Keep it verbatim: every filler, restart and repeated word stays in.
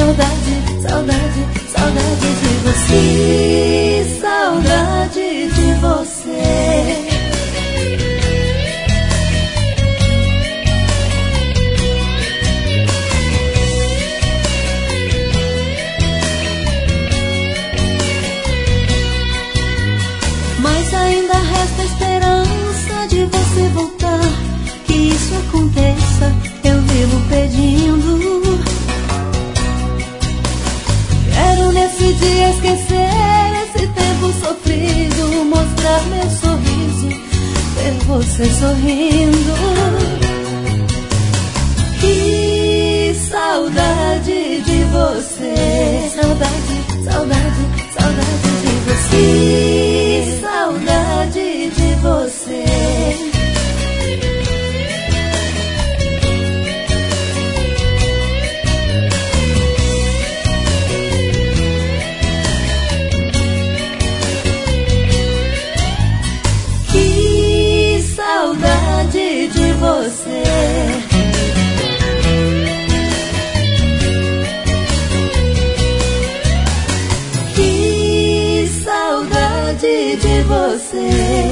Saudade, saudade, saudade de você. Saudade de você. Mas ainda resta esperança de você voltar. Que isso aconteça, eu vivo pedindo. Quero nesse dia esquecer esse tempo sofrido, mostrar meu sorriso, ver você sorrindo. Que saudade de você. Saudade, saudade, saudade de você. Saudade de você. Que saudade de você. Que saudade de você.